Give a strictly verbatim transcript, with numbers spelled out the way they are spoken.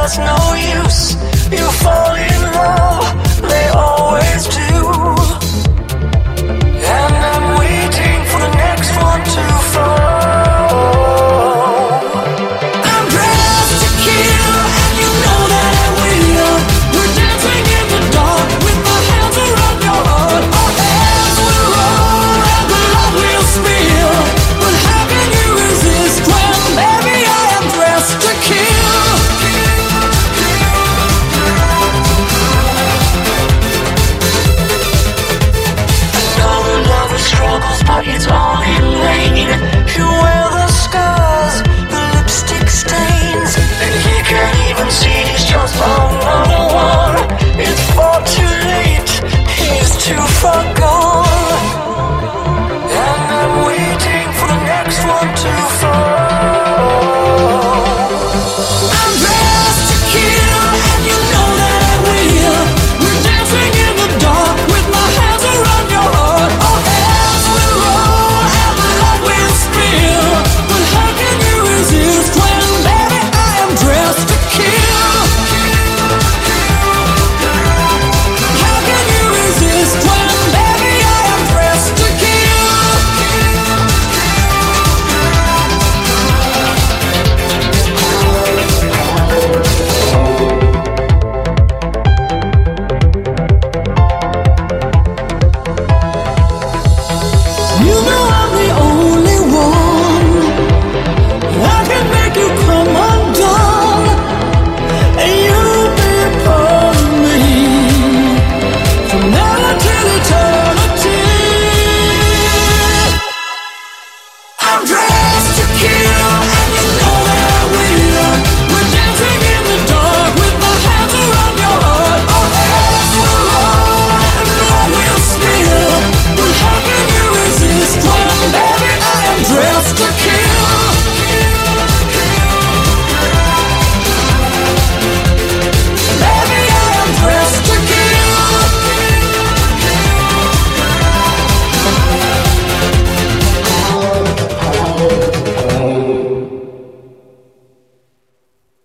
it's no use. You fall in love, they always do. And I'm waiting for the next one to fall. I'm dressed to kill, and you know that I will. We're dancing in the dark with my hands around your heart. Our hands will roll and the love will spill. But how can you resist when, baby, I am dressed to kill? I know the lover struggles, but it's all in vain. You wear the scars, the lipstick stains, and he can't even see he's just another one. It's far too late, he's too far gone.